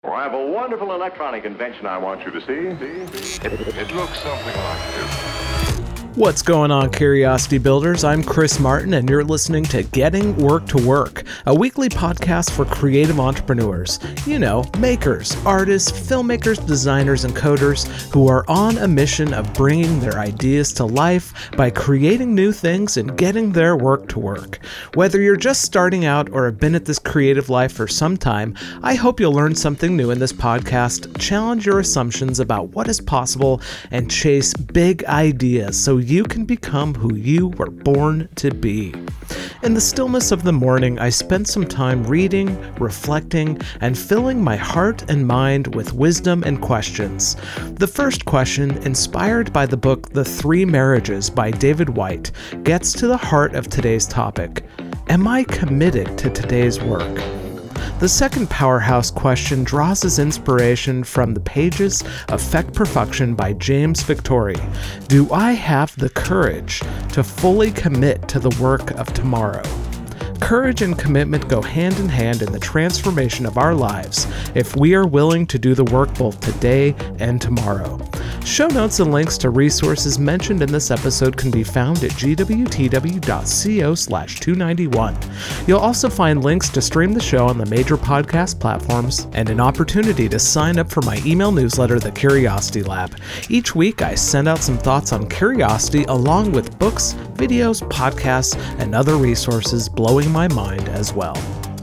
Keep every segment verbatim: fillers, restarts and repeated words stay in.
Well, I have a wonderful electronic invention I want you to see. see, see? It, it looks something like this. What's going on, Curiosity Builders? I'm Chris Martin, and you're listening to Getting Work to Work, a weekly podcast for creative entrepreneurs. You know, makers, artists, filmmakers, designers, and coders who are on a mission of bringing their ideas to life by creating new things and getting their work to work. Whether you're just starting out or have been at this creative life for some time, I hope you'll learn something new in this podcast, challenge your assumptions about what is possible, and chase big ideas so you can become who you were born to be. In the stillness of the morning, I spent some time reading, reflecting, and filling my heart and mind with wisdom and questions. The first question, inspired by the book The Three Marriages by David Whyte, gets to the heart of today's topic. Am I committed to today's work? The second powerhouse question draws its inspiration from the pages of Feck Perfection by James Victore. Do I have the courage to fully commit to the work of tomorrow? Courage and commitment go hand in hand in the transformation of our lives if we are willing to do the work both today and tomorrow. Show notes and links to resources mentioned in this episode can be found at gwtw.co slash 291. You'll also find links to stream the show on the major podcast platforms and an opportunity to sign up for my email newsletter, The Curiosity Lab. Each week, I send out some thoughts on curiosity along with books, videos, podcasts, and other resources blowing my mind as well.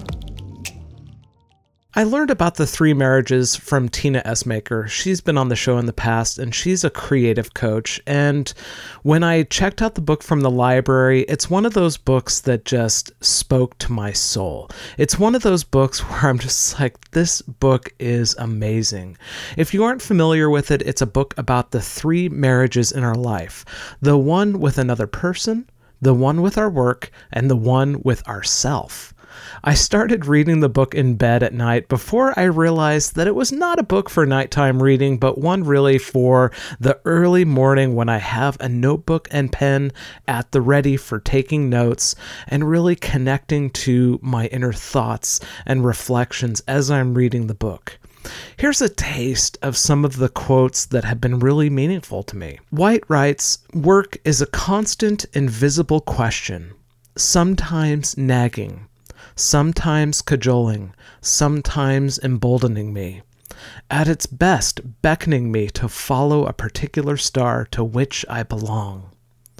I learned about The Three Marriages from Tina Essmaker. She's been on the show in the past, and she's a creative coach. And when I checked out the book from the library, it's one of those books that just spoke to my soul. It's one of those books where I'm just like, this book is amazing. If you aren't familiar with it, it's a book about the three marriages in our life. The one with another person, the one with our work, and the one with ourself. I started reading the book in bed at night before I realized that it was not a book for nighttime reading, but one really for the early morning when I have a notebook and pen at the ready for taking notes and really connecting to my inner thoughts and reflections as I'm reading the book. Here's a taste of some of the quotes that have been really meaningful to me. Whyte writes, "Work is a constant, invisible question, sometimes nagging, sometimes cajoling, sometimes emboldening me, at its best beckoning me to follow a particular star to which I belong."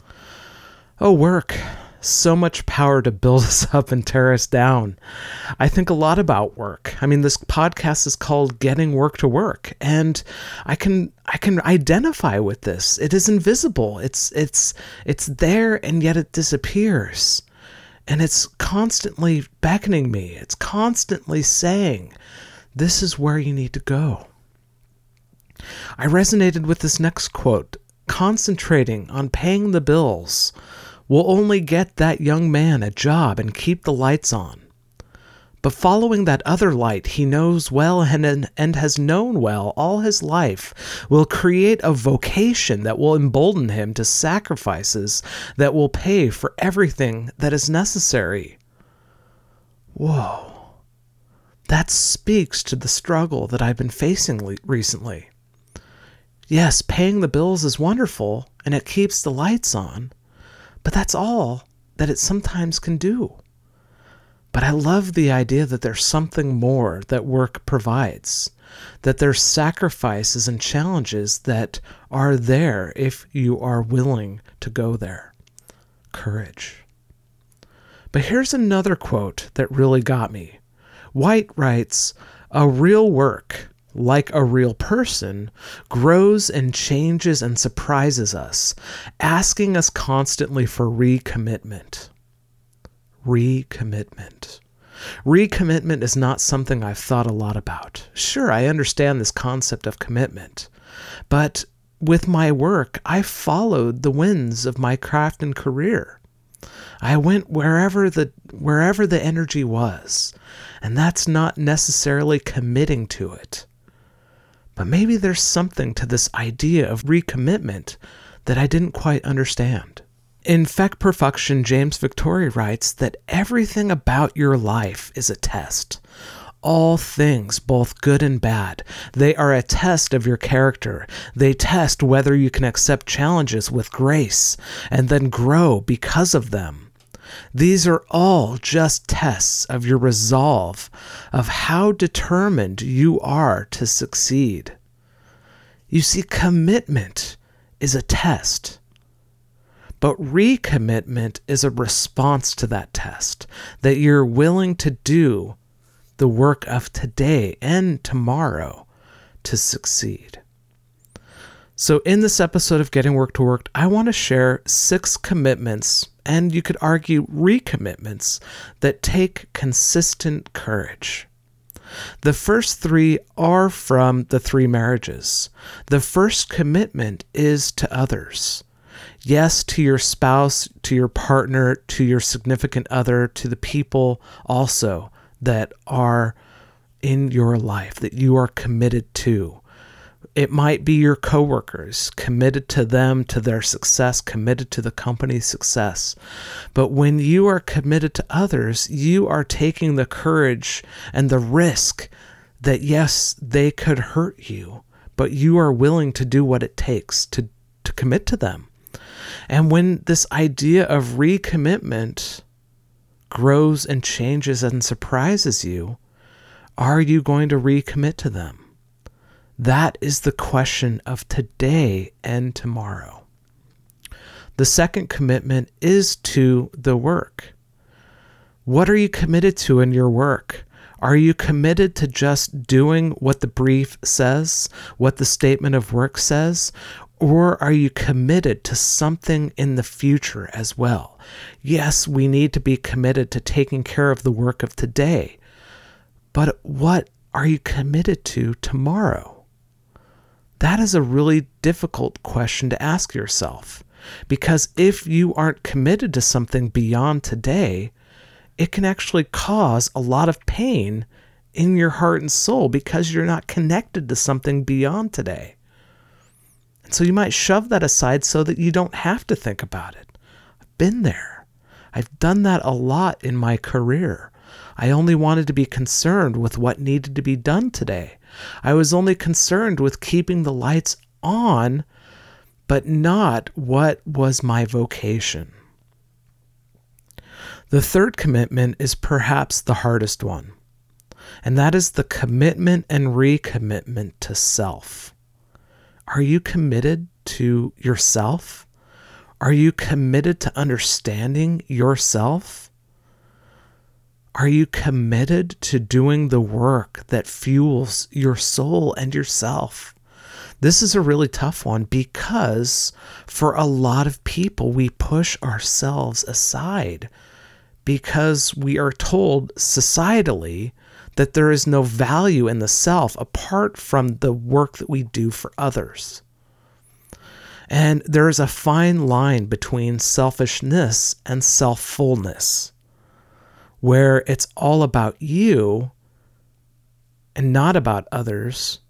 Oh, work. So much power to build us up and tear us down. I think a lot about work. I mean, this podcast is called Getting Work to Work, and I can I can identify with this. It is invisible. It's it's it's there, and yet it disappears. And it's constantly beckoning me. It's constantly saying, this is where you need to go. I resonated with this next quote. Concentrating on paying the bills will only get that young man a job and keep the lights on. But following that other light he knows well and, and has known well all his life will create a vocation that will embolden him to sacrifices that will pay for everything that is necessary. Whoa. That speaks to the struggle that I've been facing le- recently. Yes, paying the bills is wonderful and it keeps the lights on, but that's all that it sometimes can do. But I love the idea that there's something more that work provides, that there's sacrifices and challenges that are there if you are willing to go there. Courage. But here's another quote that really got me. Whyte writes, "A real work, like a real person, grows and changes and surprises us, asking us constantly for recommitment." Recommitment. Recommitment is not something I've thought a lot about. Sure, I understand this concept of commitment, but with my work, I followed the winds of my craft and career. I went wherever the wherever the energy was, and that's not necessarily committing to it. But maybe there's something to this idea of recommitment that I didn't quite understand. In Feck Perfection, James Victore writes that everything about your life is a test. all things, both good and bad. They are a test of your character. They test whether you can accept challenges with grace and then grow because of them. These are all just tests of your resolve, of how determined you are to succeed. You see, commitment is a test. But recommitment is a response to that test, that you're willing to do the work of today and tomorrow to succeed. So in this episode of Getting Work to Work, I want to share six commitments, and you could argue recommitments, that take consistent courage. The first three are from the three marriages. The first commitment is to others. Yes, to your spouse, to your partner, to your significant other, to the people also that are in your life, that you are committed to. It might be your coworkers, committed to them, to their success, committed to the company's success. But when you are committed to others, you are taking the courage and the risk that, yes, they could hurt you, but you are willing to do what it takes to, to commit to them. And when this idea of recommitment grows and changes and surprises you, are you going to recommit to them? That is the question of today and tomorrow. The second commitment is to the work. What are you committed to in your work? Are you committed to just doing what the brief says, what the statement of work says? Or are you committed to something in the future as well? Yes, we need to be committed to taking care of the work of today. But what are you committed to tomorrow? That is a really difficult question to ask yourself. Because if you aren't committed to something beyond today, it can actually cause a lot of pain in your heart and soul because you're not connected to something beyond today. So you might shove that aside so that you don't have to think about it. I've been there. I've done that a lot in my career. I only wanted to be concerned with what needed to be done today. I was only concerned with keeping the lights on, but not what was my vocation. The third commitment is perhaps the hardest one, and that is the commitment and recommitment to self. Are you committed to yourself? Are you committed to understanding yourself? Are you committed to doing the work that fuels your soul and yourself? This is a really tough one because for a lot of people, we push ourselves aside because we are told societally that there is no value in the self apart from the work that we do for others. And there is a fine line between selfishness and self-fullness, where it's all about you and not about others,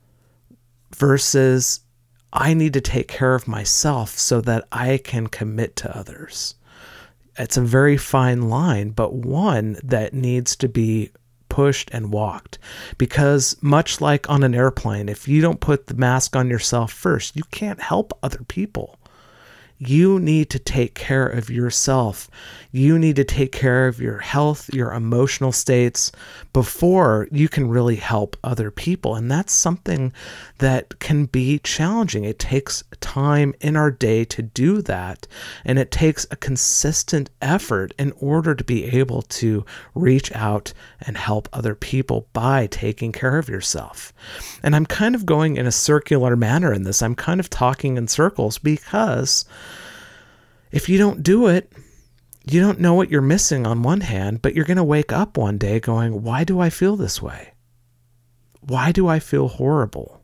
versus I need to take care of myself so that I can commit to others. It's a very fine line, but one that needs to be pushed and walked, because much like on an airplane, if you don't put the mask on yourself first, you can't help other people. You need to take care of yourself. You need to take care of your health, your emotional states, before you can really help other people. And that's something that can be challenging. It takes time in our day to do that. And it takes a consistent effort in order to be able to reach out and help other people by taking care of yourself. And I'm kind of going in a circular manner in this. I'm kind of talking in circles because if you don't do it, you don't know what you're missing on one hand, but you're going to wake up one day going, why do I feel this way? Why do I feel horrible?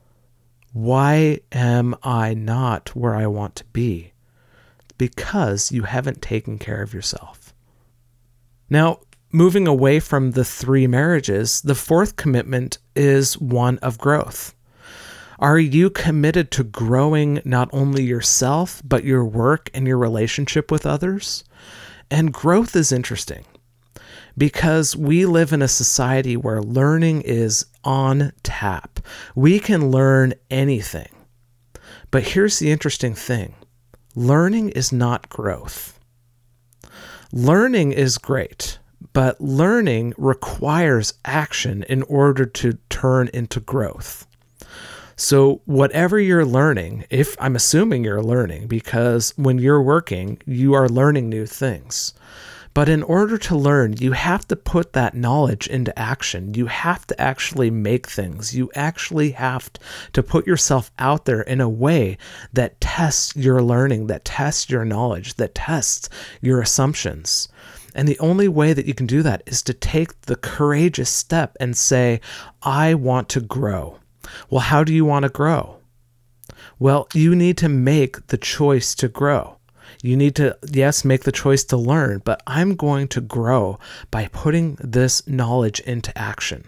Why am I not where I want to be? Because you haven't taken care of yourself. Now, moving away from the three marriages, the fourth commitment is one of growth. Are you committed to growing not only yourself, but your work and your relationship with others? And growth is interesting because we live in a society where learning is on tap. We can learn anything. But here's the interesting thing. Learning is not growth. Learning is great, but learning requires action in order to turn into growth. So whatever you're learning, if I'm assuming you're learning, because when you're working, you are learning new things. But in order to learn, you have to put that knowledge into action. You have to actually make things. You actually have to put yourself out there in a way that tests your learning, that tests your knowledge, that tests your assumptions. And the only way that you can do that is to take the courageous step and say, I want to grow. Well, how do you want to grow? Well, you need to make the choice to grow. You need to, yes, make the choice to learn, but I'm going to grow by putting this knowledge into action.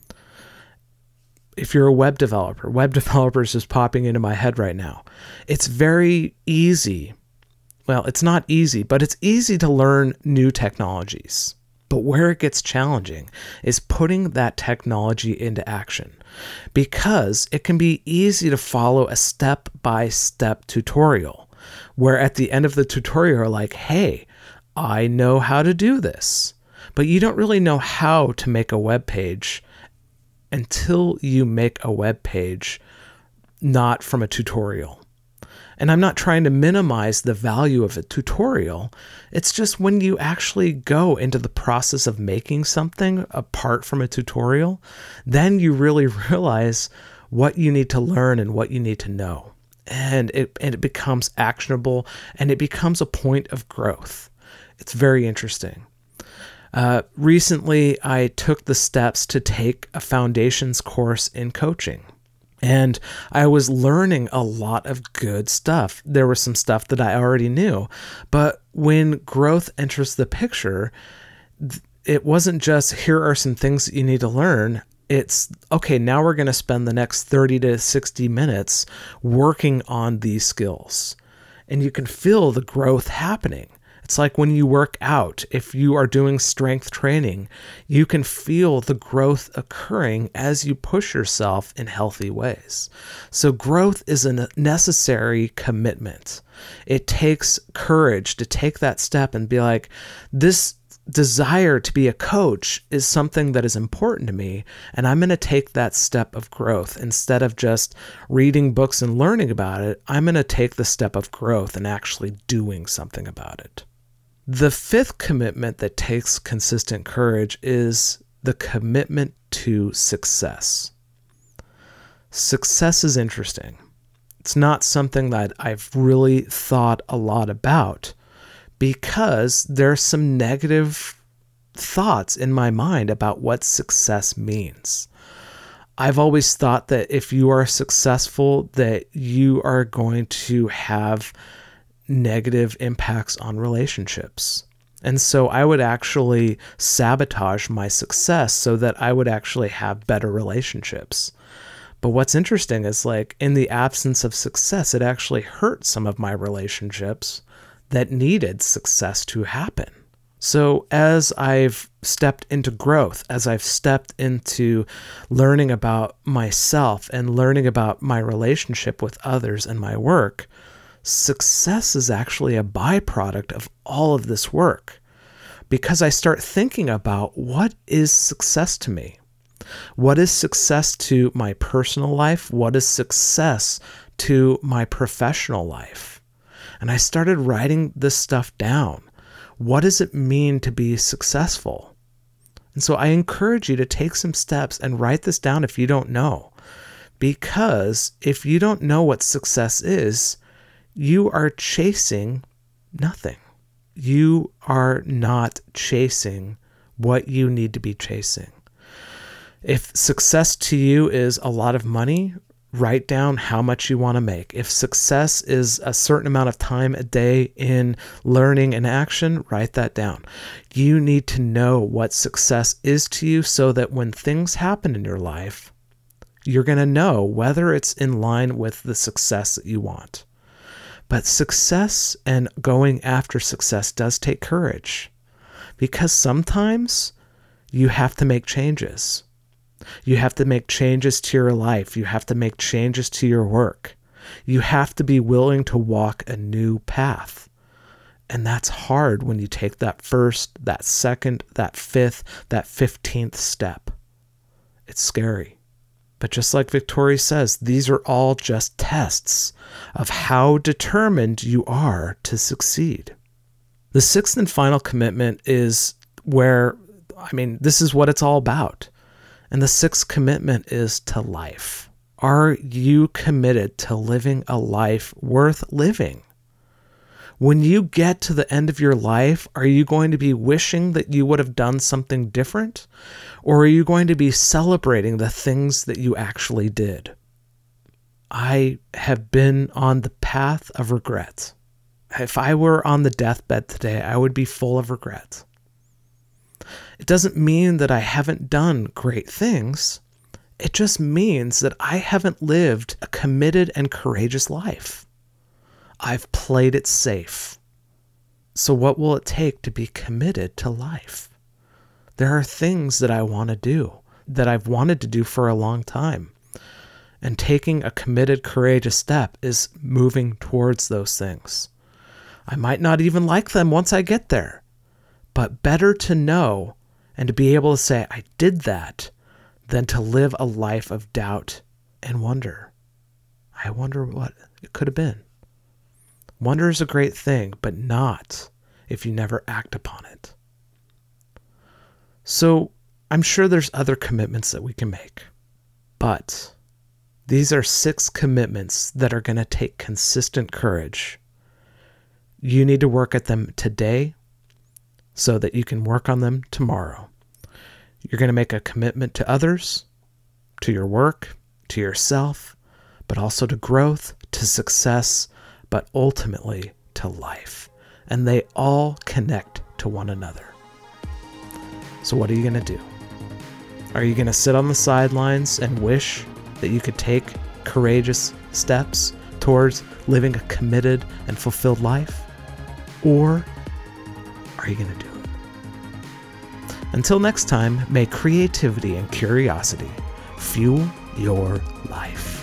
If you're a web developer, web developers is popping into my head right now. It's very easy. Well, it's not easy, but it's easy to learn new technologies. But where it gets challenging is putting that technology into action, because it can be easy to follow a step-by-step tutorial where at the end of the tutorial you're like, hey, I know how to do this. But you don't really know how to make a web page until you make a web page, not from a tutorial. And I'm not trying to minimize the value of a tutorial. It's just when you actually go into the process of making something apart from a tutorial, then you really realize what you need to learn and what you need to know. And it, and it becomes actionable, and it becomes a point of growth. It's very interesting. Uh, recently, I took the steps to take a foundations course in coaching. And I was learning a lot of good stuff. There was some stuff that I already knew. But when growth enters the picture, it wasn't just, here are some things that you need to learn. It's, okay, now we're going to spend the next thirty to sixty minutes working on these skills. And you can feel the growth happening. It's like when you work out, if you are doing strength training, you can feel the growth occurring as you push yourself in healthy ways. So growth is a necessary commitment. It takes courage to take that step and be like, this desire to be a coach is something that is important to me, and I'm going to take that step of growth. Instead of just reading books and learning about it, I'm going to take the step of growth and actually doing something about it. The fifth commitment that takes consistent courage is the commitment to success. Success is interesting. It's not something that I've really thought a lot about, because there's some negative thoughts in my mind about what success means. I've always thought that if you are successful, that you are going to have negative impacts on relationships. And so I would actually sabotage my success so that I would actually have better relationships. But what's interesting is, like, in the absence of success, it actually hurt some of my relationships that needed success to happen. So as I've stepped into growth, as I've stepped into learning about myself and learning about my relationship with others and my work, success is actually a byproduct of all of this work, because I start thinking about, what is success to me? What is success to my personal life? What is success to my professional life? And I started writing this stuff down. What does it mean to be successful? And so I encourage you to take some steps and write this down if you don't know. Because if you don't know what success is, you are chasing nothing. You are not chasing what you need to be chasing. If success to you is a lot of money, write down how much you want to make. If success is a certain amount of time a day in learning and action, write that down. You need to know what success is to you so that when things happen in your life, you're going to know whether it's in line with the success that you want. But success and going after success does take courage, Because sometimes you have to make changes. You have to make changes to your life. You have to make changes to your work. You have to be willing to walk a new path. And that's hard when you take that first, that second, that fifth, that fifteenth step. It's scary. But just like Victoria says, these are all just tests of how determined you are to succeed. The sixth and final commitment is where, I mean, this is what it's all about. And the sixth commitment is to life. Are you committed to living a life worth living? When you get to the end of your life, are you going to be wishing that you would have done something different? Or are you going to be celebrating the things that you actually did? I have been on the path of regret. If I were on the deathbed today, I would be full of regret. It doesn't mean that I haven't done great things. It just means that I haven't lived a committed and courageous life. I've played it safe. So what will it take to be committed to life? There are things that I want to do, that I've wanted to do for a long time. And taking a committed, courageous step is moving towards those things. I might not even like them once I get there, but better to know and to be able to say, I did that, than to live a life of doubt and wonder. I wonder what it could have been. Wonder is a great thing, but not if you never act upon it. So I'm sure there's other commitments that we can make, but these are six commitments that are going to take consistent courage. You need to work at them today so that you can work on them tomorrow. You're going to make a commitment to others, to your work, to yourself, but also to growth, to success, but ultimately to life. And they all connect to one another. So what are you going to do? Are you going to sit on the sidelines and wish that you could take courageous steps towards living a committed and fulfilled life? Or are you going to do it? Until next time, may creativity and curiosity fuel your life.